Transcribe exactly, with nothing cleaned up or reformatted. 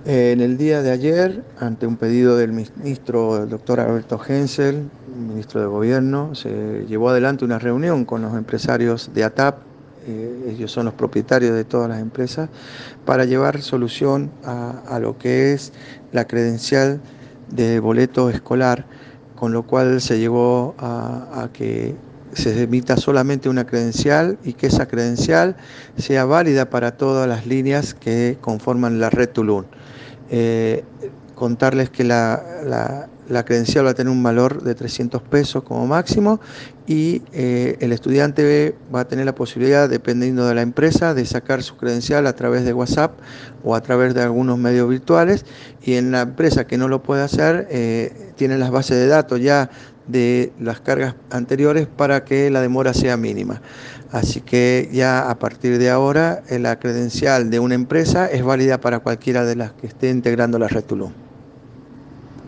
Eh, En el día de ayer, ante un pedido del ministro, el doctor Alberto Hensel, ministro de Gobierno, se llevó adelante una reunión con los empresarios de ATAP, eh, ellos son los propietarios de todas las empresas, para llevar solución a, a lo que es la credencial de boleto escolar, con lo cual se llegó a, a que se emita solamente una credencial y que esa credencial sea válida para todas las líneas que conforman la red Tulum. Eh, Contarles que la, la, la, credencial va a tener un valor de trescientos pesos como máximo y eh, el estudiante va a tener la posibilidad, dependiendo de la empresa, de sacar su credencial a través de WhatsApp o a través de algunos medios virtuales, y en la empresa que no lo puede hacer, eh, tiene las bases de datos ya de las cargas anteriores para que la demora sea mínima. Así que ya a partir de ahora, la credencial de una empresa es válida para cualquiera de las que esté integrando la red Tulum.